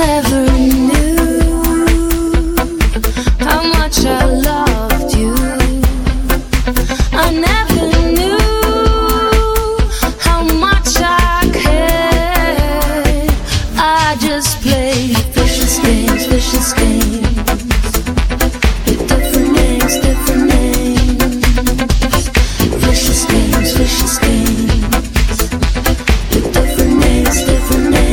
never knew how much I loved you. I never knew how much I cared. I just played vicious games, vicious games. With different names, different names. Vicious games, vicious games. With different names, different names.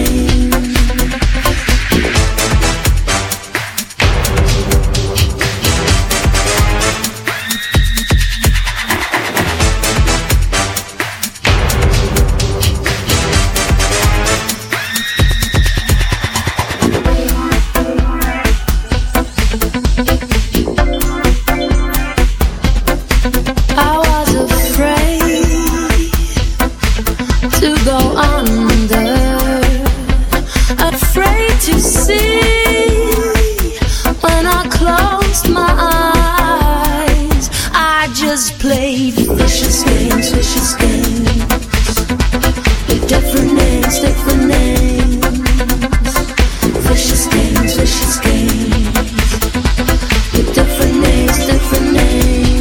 Played vicious games, vicious games. With different names, different names. Vicious games, vicious games. With different names, different names.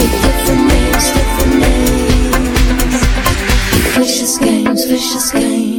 Vicious games, vicious games.